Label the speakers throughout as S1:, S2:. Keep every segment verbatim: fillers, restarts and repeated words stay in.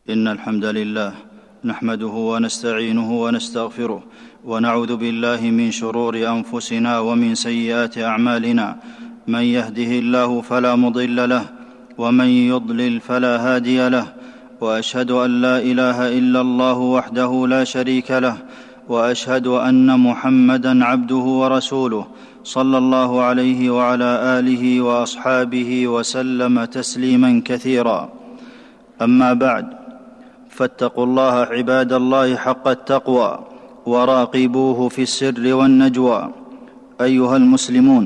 S1: إن الحمد لله نحمده ونستعينه ونستغفره ونعوذ بالله من شرور أنفسنا ومن سيئات أعمالنا. من يهده الله فلا مضل له ومن يضلل فلا هادي له، وأشهد أن لا إله إلا الله وحده لا شريك له، وأشهد أن محمدًا عبده ورسوله صلى الله عليه وعلى آله وأصحابه وسلم تسليمًا كثيرا. أما بعد، فاتقوا الله عباد الله حق التقوى وراقبوه في السر والنجوى. أيها المسلمون،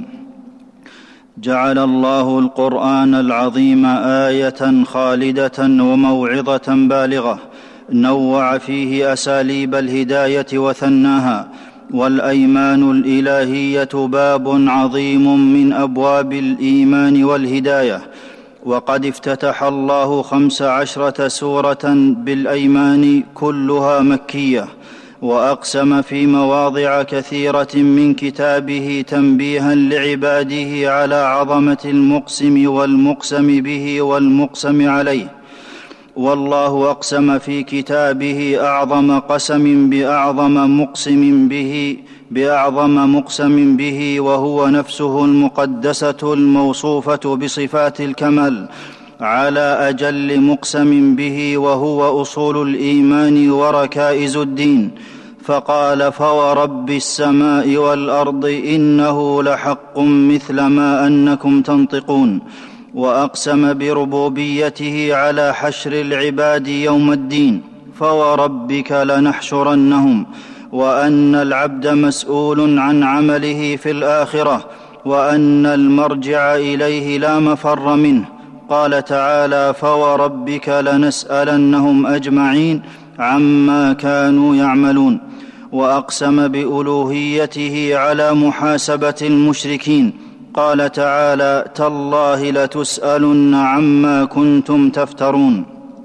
S1: جعل الله القرآن العظيم آية خالدة وموعظة بالغة، نوع فيه أساليب الهداية وثناها، والأيمان الإلهية باب عظيم من أبواب الإيمان والهداية. وقد افتتح الله خمس عشرة سورة بالأيمان كلها مكية، وأقسم في مواضع كثيرة من كتابه تنبيها لعباده على عظمة المقسم والمقسم به والمقسم عليه. والله أقسم في كتابه أعظم قسم بأعظم مقسم به بأعظم مقسم به وهو نفسه المقدسة الموصوفة بصفات الكمال، على أجل مقسم به وهو أصول الإيمان وركائز الدين، فقال: فورب السماء والأرض إنه لحق مثل ما أنكم تنطقون. وأقسم بربوبيته على حشر العباد يوم الدين، فوربك لنحشرنهم، وأن العبد مسؤول عن عمله في الآخرة، وأن المرجع إليه لا مفر منه. قال تعالى: فوربك لنسألنهم أجمعين عما كانوا يعملون. وأقسم بألوهيته على محاسبة المشركين، قال تعالى: تالله لتسألن عما كنتم تفترون.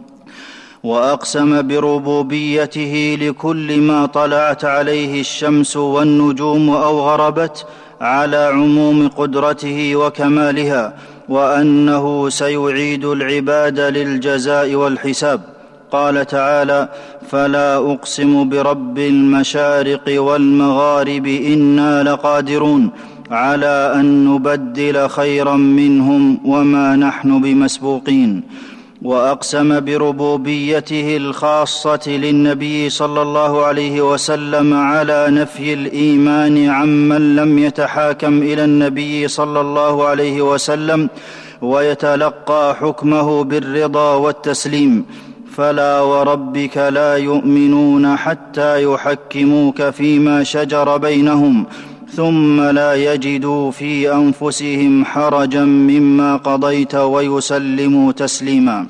S1: وأقسم بربوبيته لكل ما طلعت عليه الشمس والنجوم أو غربت، على عموم قدرته وكمالها، وأنه سيعيد العباد للجزاء والحساب. قال تعالى: فلا أقسم برب المشارق والمغارب إنا لقادرون على أن نبدل خيرا منهم وما نحن بمسبوقين. وأقسم بربوبيته الخاصة للنبي صلى الله عليه وسلم على نفي الإيمان عمن لم يتحاكم إلى النبي صلى الله عليه وسلم ويتلقى حكمه بالرضا والتسليم. فلا وربك لا يؤمنون حتى يحكموك فيما شجر بينهم ثم لا يجدوا في أنفسهم حرجا مما قضيت ويسلموا تسليما.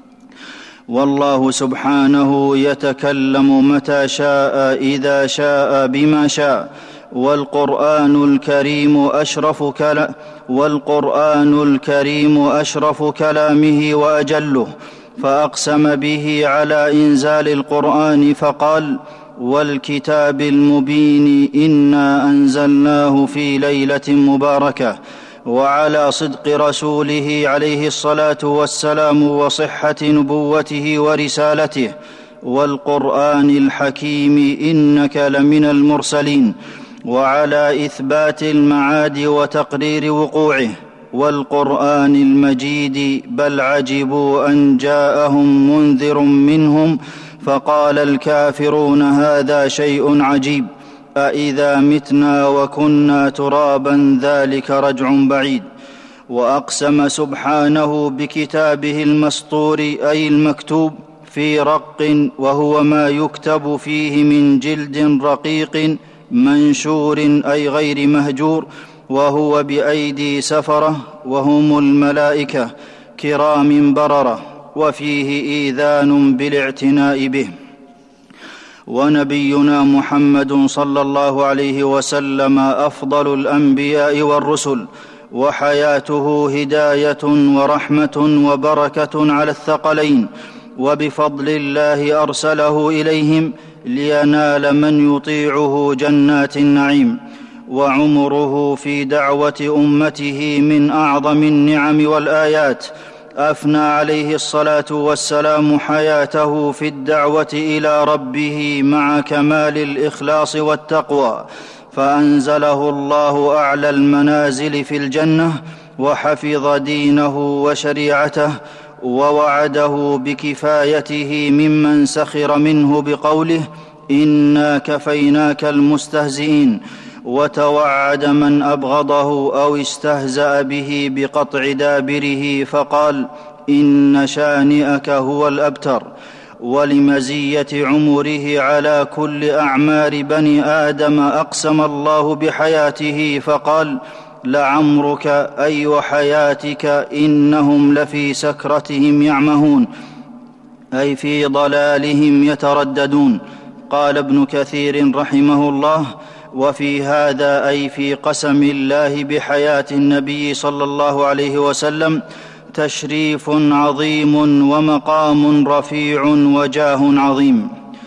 S1: والله سبحانه يتكلم متى شاء إذا شاء بما شاء، والقرآن الكريم أشرف كلا والقرآن الكريم أشرف كلامه وأجله، فأقسم به على إنزال القرآن فقال: والكتاب المبين إنا أنزلناه في ليلة مباركة، وعلى صدق رسوله عليه الصلاة والسلام وصحة نبوته ورسالته. والقرآن الحكيم إنك لمن المرسلين، وعلى إثبات المعاد وتقرير وقوعه. والقرآن المجيد بل عجبوا أن جاءهم منذر منهم فقال الكافرون هذا شيء عجيب، أإذا متنا وكنا ترابا ذلك رجع بعيد. وأقسم سبحانه بكتابه المسطور أي المكتوب في رق، وهو ما يكتب فيه من جلد رقيق منشور أي غير مهجور، وهو بأيدي سفرة وهم الملائكة كرام بررة، وفيه إيذان بالاعتناء به. ونبينا محمد صلى الله عليه وسلم أفضل الأنبياء والرسل، وحياته هداية ورحمة وبركة على الثقلين، وبفضل الله أرسله إليهم لينال من يطيعه جنات النعيم. وعمره في دعوة أمته من أعظم النعم والآيات، أفنى عليه الصلاة والسلام حياته في الدعوة إلى ربه مع كمال الإخلاص والتقوى، فأنزله الله أعلى المنازل في الجنة، وحفظ دينه وشريعته، ووعده بكفايته ممن سخر منه بقوله: إنا كفيناك المستهزئين، وتوعد من أبغضه أو استهزأ به بقطع دابره فقال: إن شانئك هو الأبتر. ولمزية عمره على كل أعمار بني آدم أقسم الله بحياته فقال: لعمرك أي حياتك إنهم لفي سكرتهم يعمهون، أي في ضلالهم يترددون. قال ابن كثير رحمه الله: وفي هذا أي في قسم الله بحياة النبي صلى الله عليه وسلم تشريف عظيم ومقام رفيع وجاه عظيم.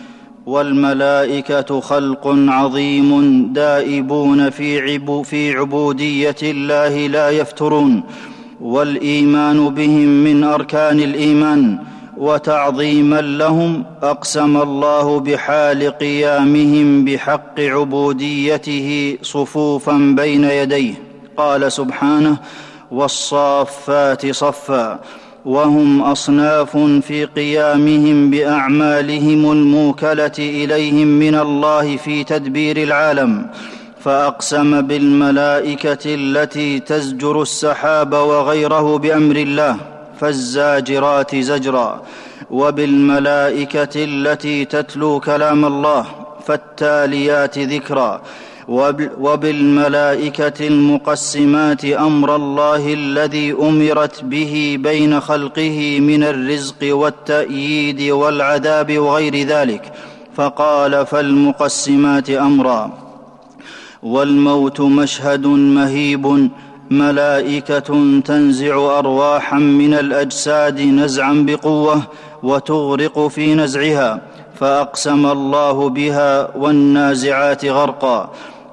S1: والملائكة خلق عظيم دائبون في عبودية الله لا يفترون، والإيمان بهم من أركان الإيمان. وتعظيما لهم أقسم الله بحال قيامهم بحق عبوديته صفوفا بين يديه. قال سبحانه: والصافات صفا. وهم أصناف في قيامهم بأعمالهم الموكلة إليهم من الله في تدبير العالم، فأقسم بالملائكة التي تزجر السحاب وغيره بأمر الله فالزاجرات زجرا، وبالملائكة التي تتلو كلام الله فالتاليات ذكرا، وبالملائكة المقسمات أمر الله الذي أمرت به بين خلقه من الرزق والتأييد والعذاب وغير ذلك، فقال: فالمقسمات أمرا. والموت مشهد مهيب، ملائكة تنزع أرواحا من الأجساد نزعا بقوة وتغرق في نزعها، فأقسم الله بها والنازعات غرقا.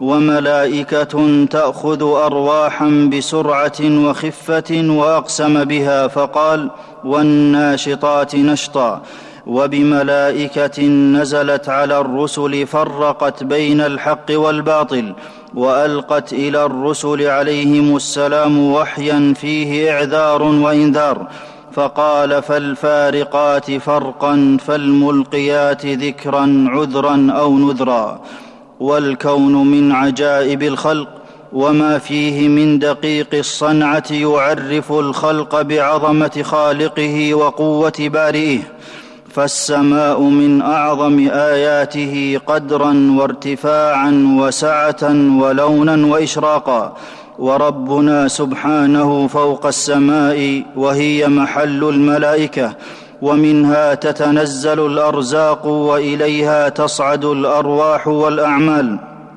S1: وملائكة تأخذ أرواحا بسرعة وخفة وأقسم بها فقال: والناشطات نشطا. وبملائكة نزلت على الرسل فرقت بين الحق والباطل، وألقت إلى الرسل عليهم السلام وحيا فيه إعذار وإنذار، فقال: فالفارقات فرقا فالملقيات ذكرا عذرا أو نذرا. والكون من عجائب الخلق، وما فيه من دقيق الصنعة يعرف الخلق بعظمة خالقه وقوة بارئه. فالسماء من أعظم آياته قدرا وارتفاعا وسعة ولونا وإشراقا، وربنا سبحانه فوق السماء وهي محل الملائكة، ومنها تتنزل الأرزاق وإليها تصعد الأرواح والأعمال.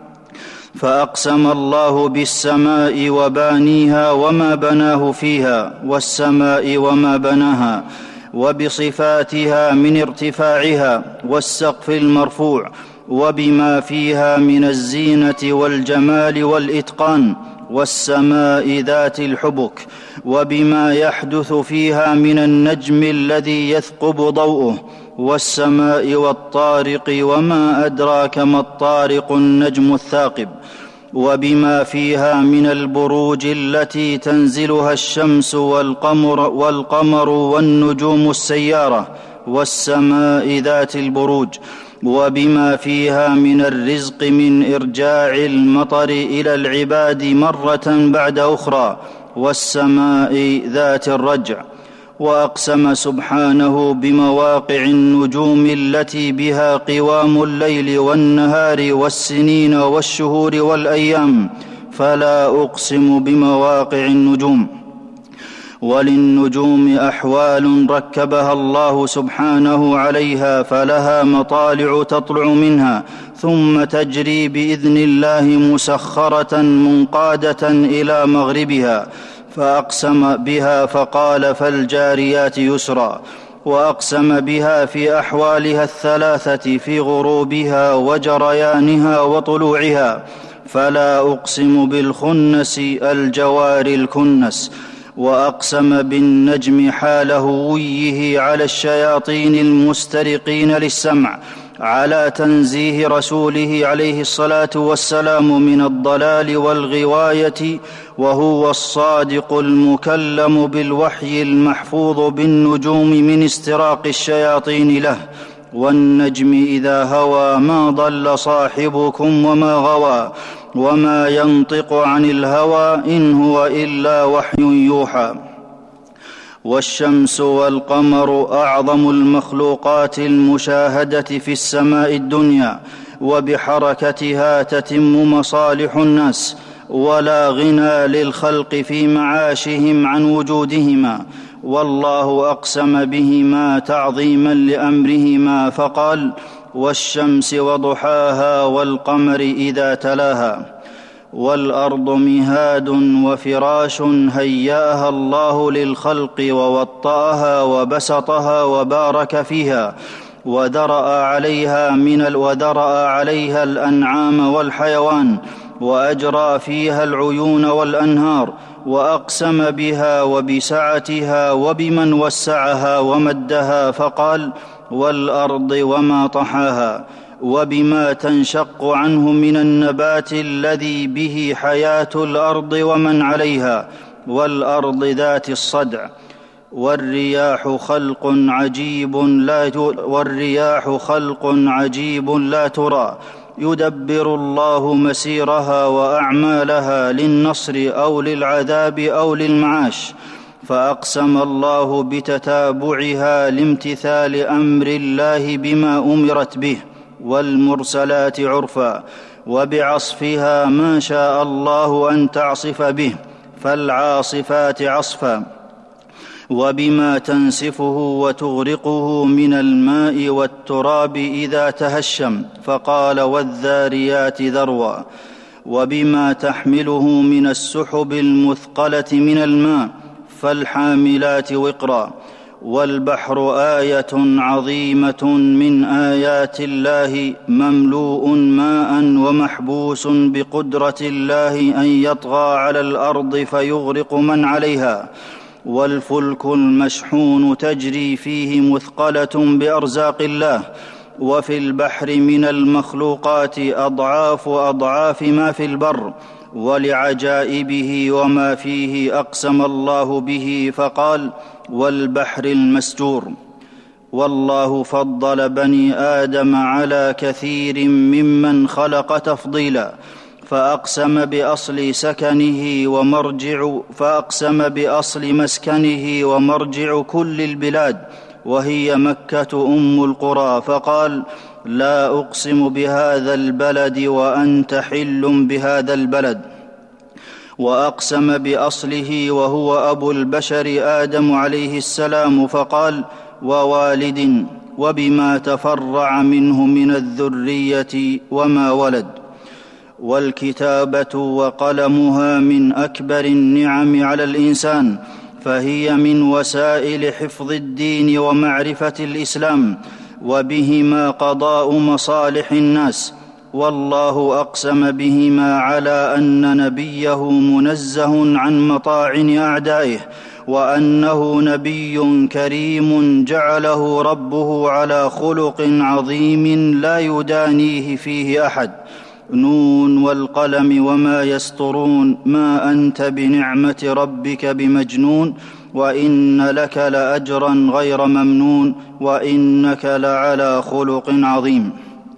S1: فأقسم الله بالسماء وبانيها وما بناه فيها، والسماء وما بناها، وبصفاتها من ارتفاعها والسقف المرفوع، وبما فيها من الزينة والجمال والإتقان، والسماء ذات الحبك، وبما يحدث فيها من النجم الذي يثقب ضوءه، والسماء والطارق وما أدراك ما الطارق النجم الثاقب، وبما فيها من البروج التي تنزلها الشمس والقمر, والقمر والنجوم السيارة، والسماء ذات البروج، وبما فيها من الرزق من إرجاع المطر إلى العباد مرة بعد أخرى، والسماء ذات الرجع. وأقسم سبحانه بمواقع النجوم التي بها قوام الليل والنهار والسنين والشهور والأيام، فلا أقسم بمواقع النجوم. وللنجوم أحوال ركبها الله سبحانه عليها، فلها مطالع تطلع منها ثم تجري بإذن الله مسخرة منقادة إلى مغربها، فأقسم بها فقال: فالجاريات يسرا. وأقسم بها في أحوالها الثلاثة في غروبها وجريانها وطلوعها، فلا أقسم بالخنس الجوار الكنس. وأقسم بالنجم حال هويه على الشياطين المسترقين للسمع، على تنزيه رسوله عليه الصلاة والسلام من الضلال والغواية، وهو الصادق المكلم بالوحي المحفوظ بالنجوم من استراق الشياطين له. والنجم إذا هوى ما ضل صاحبكم وما غوى، وما ينطق عن الهوى إن هو إلا وحي يوحى. والشمس والقمر أعظم المخلوقات المشاهدة في السماء الدنيا، وبحركتها تتم مصالح الناس، ولا غنى للخلق في معاشهم عن وجودهما. والله أقسم بهما تعظيما لأمرهما فقال: والشمس وضحاها والقمر إذا تلاها. والأرض مهاد وفراش هيأها الله للخلق، ووطأها وبسطها وبارك فيها، وذرأ عليها من وذرأ عليها الأنعام والحيوان، وأجرى فيها العيون والأنهار، وأقسم بها وبسعتها وبمن وسعها ومدها فقال: والأرض وما طحاها، وبما تنشق عنه من النبات الذي به حياة الأرض ومن عليها، والأرض ذات الصدع. والرياح خلق عجيب لا والرياح خلق عجيب لا ترى، يدبر الله مسيرها وأعمالها للنصر أو للعذاب أو للمعاش. فأقسم الله بتتابعها لامتثال أمر الله بما أمرت به، والمرسلات عرفا، وبعصفها ما شاء الله أن تعصف به، فالعاصفات عصفا، وبما تنسفه وتغرقه من الماء والتراب إذا تهشم، فقال: والذاريات ذروا، وبما تحمله من السحب المثقلة من الماء، فالحاملات وقرا. والبحر آية عظيمة من آيات الله، مملوء ماء ومحبوس بقدرة الله أن يطغى على الأرض فيغرق من عليها. والفلك المشحون تجري فيه مثقلة بأرزاق الله. وفي البحر من المخلوقات أضعاف أضعاف ما في البر، ولعجائبه وما فيه أقسم الله به فقال: والبحر المسجور. والله فضل بني آدم على كثير ممن خلق تفضيلا، فأقسم بأصل سكنه ومرجع فأقسم بأصل مسكنه ومرجع كل البلاد، وهي مكة أم القرى، فقال: لا أقسم بهذا البلد وأنت حل بهذا البلد. وأقسم بأصله وهو أبو البشر آدم عليه السلام، فقال: ووالد، وبما تفرع منه من الذرية وما ولد. والكتابة وقلمها من أكبر النعم على الإنسان، فهي من وسائل حفظ الدين ومعرفة الإسلام، وبهما قضاء مصالح الناس. والله أقسم بهما على أن نبيه منزه عن مطاعن أعدائه، وأنه نبي كريم جعله ربه على خلق عظيم لا يدانيه فيه أحد. نون والقلم وما يسطرون، ما أنت بنعمة ربك بمجنون، وإن لك لأجرا غير ممنون، وإنك لعلى خلق عظيم.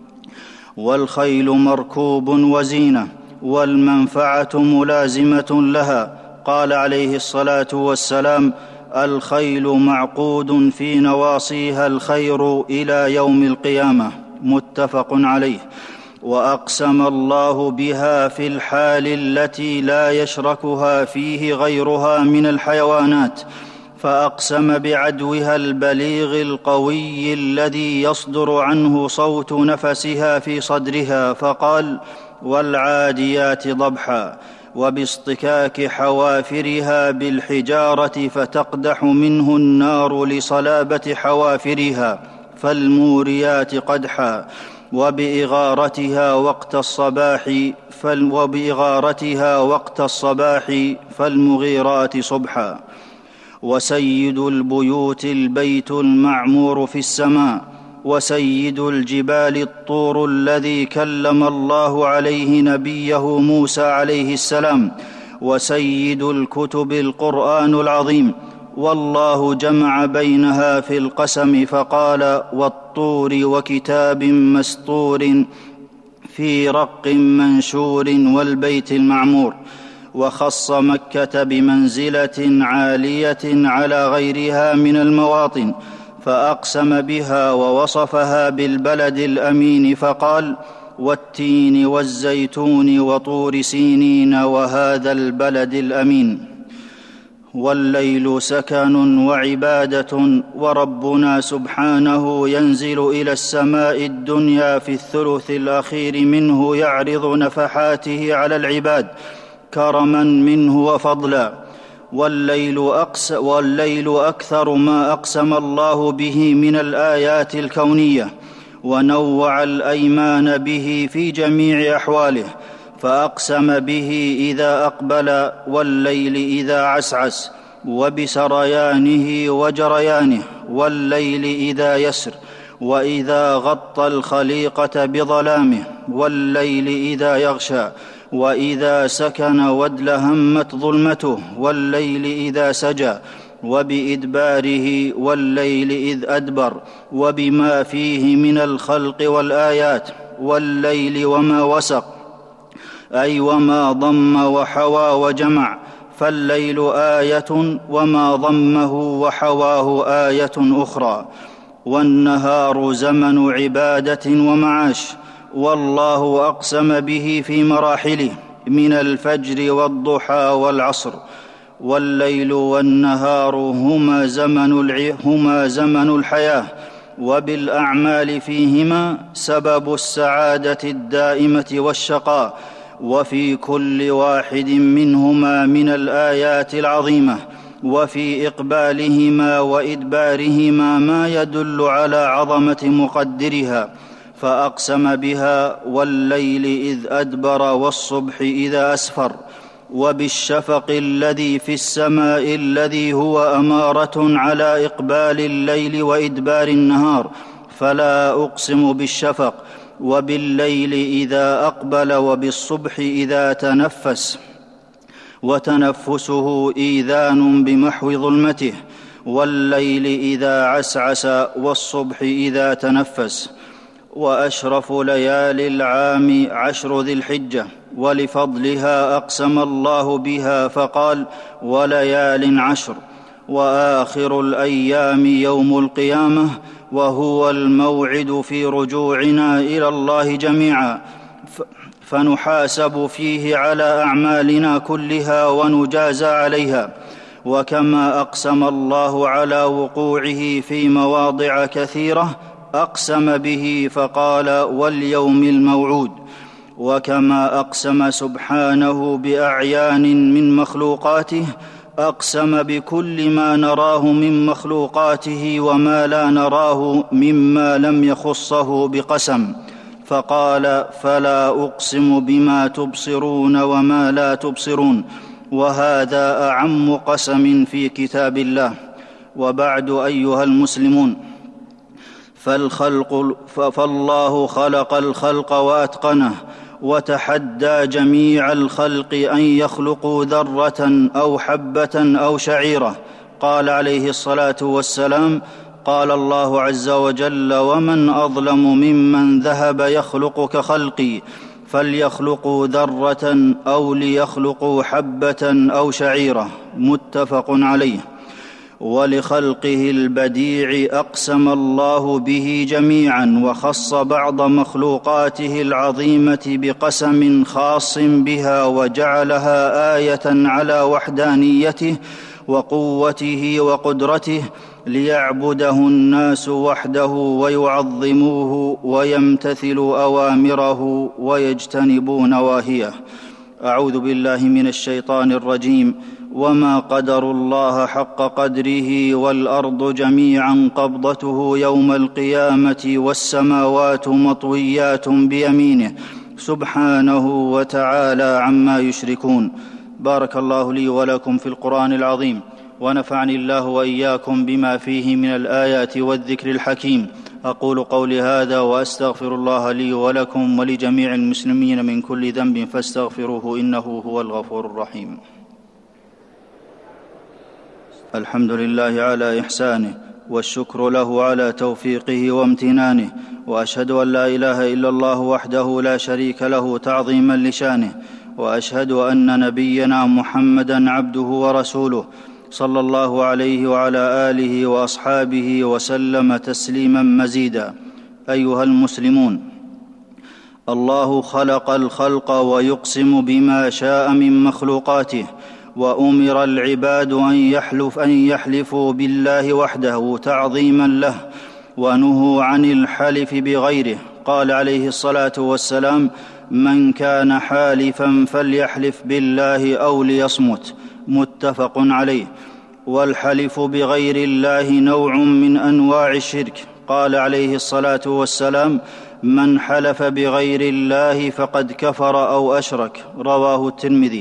S1: والخيل مركوب وزينة، والمنفعة ملازمة لها. قال عليه الصلاة والسلام: الخيل معقود في نواصيها الخير إلى يوم القيامة، متفق عليه. وأقسم الله بها في الحال التي لا يشركها فيه غيرها من الحيوانات، فأقسم بعدوها البليغ القوي الذي يصدر عنه صوت نفسها في صدرها، فقال: والعاديات ضبحا، وباصطكاك حوافرها بالحجارة فتقدح منه النار لصلابة حوافرها، فالموريات قدحا، وبإغارتها وقت الصباح فال وبإغارتها وقت الصباح فالمغيرات صبحا. وسيد البيوت البيت المعمور في السماء، وسيد الجبال الطور الذي كلم الله عليه نبيه موسى عليه السلام، وسيد الكتب القرآن العظيم. والله جمع بينها في القسم فقال: والطور وكتاب مسطور في رق منشور والبيت المعمور. وخص مكة بمنزلة عالية على غيرها من المواطن، فأقسم بها ووصفها بالبلد الأمين فقال: والتين والزيتون وطور سينين وهذا البلد الأمين. والليل سكن وعبادة، وربنا سبحانه ينزل إلى السماء الدنيا في الثلث الأخير منه يعرض نفحاته على العباد كرما منه وفضلا. والليل, أقس والليل أكثر ما أقسم الله به من الآيات الكونية، ونوع الأيمان به في جميع أحواله، فأقسم به إذا أقبل، والليل إذا عسعس، وبسريانه وجريانه، والليل إذا يسر، وإذا غطى الخليقة بظلامه، والليل إذا يغشى، وإذا سكن وادلهمت ظلمته، والليل إذا سجى، وبإدباره، والليل إذ أدبر، وبما فيه من الخلق والآيات، والليل وما وسق، أي وما ضم وحوى وجمع، فالليل آية وما ضمه وحواه آية أخرى. والنهار زمن عبادة ومعاش، والله أقسم به في مراحله من الفجر والضحى والعصر. والليل والنهار هما زمن, الع... هما زمن الحياة، وبالأعمال فيهما سبب السعادة الدائمة والشقاء، وفي كل واحد منهما من الآيات العظيمة، وفي إقبالهما وإدبارهما ما يدل على عظمة مقدرها، فأقسم بها: والليل إذ أدبر، والصبح إذا أسفر، وبالشفق الذي في السماء الذي هو أمارة على إقبال الليل وإدبار النهار، فلا أقسم بالشفق، وبالليل إذا أقبل، وبالصبح إذا تنفس، وتنفسه إيذان بمحو ظلمته، والليل إذا عسعس، والصبح إذا تنفس. وأشرف ليالي العام عشر ذي الحجة، ولفضلها أقسم الله بها فقال: وليال عشر. وآخر الأيام يوم القيامة، وهو الموعد في رجوعنا إلى الله جميعا، فنحاسب فيه على أعمالنا كلها ونجازى عليها. وكما أقسم الله على وقوعه في مواضع كثيرة أقسم به فقال: واليوم الموعود. وكما أقسم سبحانه بأعيان من مخلوقاته أقسم بكل ما نراه من مخلوقاته وما لا نراه مما لم يخصه بقسم، فقال: فلا أقسم بما تبصرون وما لا تبصرون، وهذا أعم قسم في كتاب الله. وبعد أيها المسلمون، فالخلق فالله خلق الخلق وأتقنه، وتحدى جميع الخلق أن يخلقوا ذرة أو حبة أو شعيرة. قال عليه الصلاة والسلام: قال الله عز وجل: ومن أظلم ممن ذهب يخلق كخلقي، فليخلقوا ذرة أو ليخلقوا حبة أو شعيرة. متفق عليه. ولخلقه البديع أقسم الله به جميعا، وخص بعض مخلوقاته العظيمة بقسم خاص بها، وجعلها آية على وحدانيته وقوته وقدرته، ليعبده الناس وحده ويعظموه ويمتثلوا أوامره ويجتنبوا نواهيه. أعوذ بالله من الشيطان الرجيم. وما قدروا الله حق قدره والأرض جميعا قبضته يوم القيامة والسماوات مطويات بيمينه سبحانه وتعالى عما يشركون. بارك الله لي ولكم في القرآن العظيم، ونفعني الله وإياكم بما فيه من الآيات والذكر الحكيم. أقول قولي هذا وأستغفر الله لي ولكم ولجميع المسلمين من كل ذنب فاستغفروه إنه هو الغفور الرحيم. الحمد لله على إحسانه، والشكر له على توفيقه وامتنانه، وأشهد أن لا إله إلا الله وحده لا شريك له تعظيما لشانه، وأشهد أن نبينا محمدا عبده ورسوله صلى الله عليه وعلى آله وأصحابه وسلم تسليما مزيدا. أيها المسلمون، الله خلق الخلق ويقسم بما شاء من مخلوقاته، وأمر العباد أن يحلف أن يحلفوا بالله وحده تعظيما له، ونهوا عن الحلف بغيره. قال عليه الصلاة والسلام: من كان حالفا فليحلف بالله أو ليصمت، متفق عليه. والحلف بغير الله نوع من أنواع الشرك. قال عليه الصلاة والسلام: من حلف بغير الله فقد كفر أو أشرك، رواه الترمذي.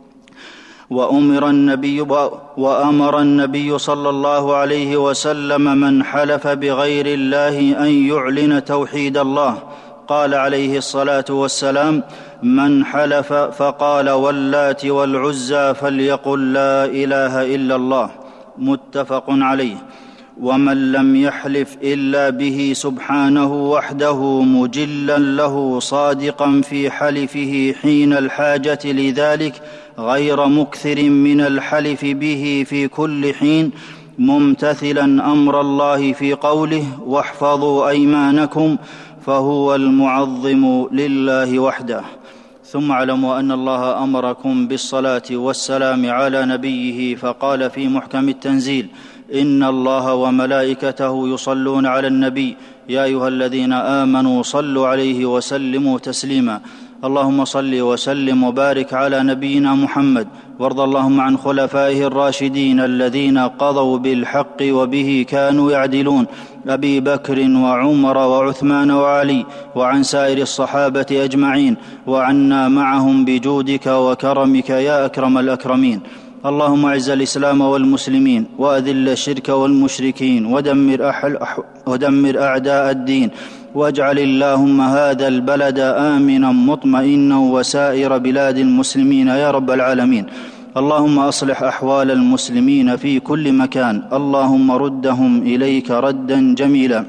S1: وأمر النبي وأمر النبي صلى الله عليه وسلم من حلف بغير الله أن يعلن توحيد الله. قال عليه الصلاة والسلام: من حلف فقال واللات والعزى فليقل لا إله إلا الله، متفق عليه. ومن لم يحلف إلا به سبحانه وحده مجلا له صادقا في حلفه حين الحاجة لذلك، غير مكثر من الحلف به في كل حين، ممتثلا أمر الله في قوله: واحفظوا أيمانكم، فهو المعظم لله وحده. ثم اعلموا أن الله أمركم بالصلاة والسلام على نبيه، فقال في محكم التنزيل: إن الله وملائكته يصلون على النبي يا أيها الذين آمنوا صلوا عليه وسلموا تسليما. اللهم صل وسلم وبارك على نبينا محمد، وارض اللهم عن خلفائه الراشدين الذين قضوا بالحق وبه كانوا يعدلون، أبي بكر وعمر وعثمان وعلي، وعن سائر الصحابة أجمعين، وعنا معهم بجودك وكرمك يا أكرم الأكرمين. اللهم اعز الإسلام والمسلمين، وأذل الشرك والمشركين، ودمر, أحل ودمر أعداء الدين، واجعل اللهم هذا البلد آمنا مطمئنا وسائر بلاد المسلمين يا رب العالمين. اللهم أصلح أحوال المسلمين في كل مكان، اللهم ردهم إليك ردا جميلا.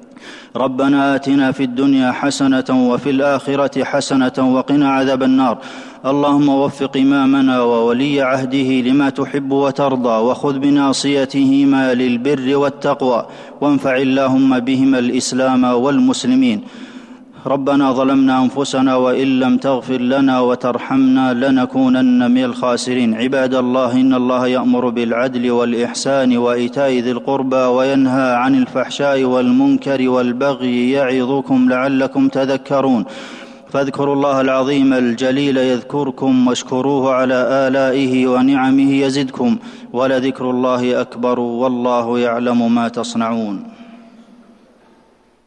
S1: ربنا آتنا في الدنيا حسنة وفي الآخرة حسنة وقنا عذاب النار. اللهم وفق إمامنا وولي عهده لما تحب وترضى، وخذ بناصيتهما للبر والتقوى، وانفع اللهم بهما الإسلام والمسلمين. ربنا ظلمنا أنفسنا وإن لم تغفر لنا وترحمنا لنكونن من الخاسرين. عباد الله، إن الله يأمر بالعدل والإحسان وإيتاء ذي القربى، وينهى عن الفحشاء والمنكر والبغي، يعظكم لعلكم تذكرون. فاذكروا الله العظيم الجليل يذكركم، واشكروه على آلائه ونعمه يزدكم، ولذكر الله أكبر، والله يعلم ما تصنعون.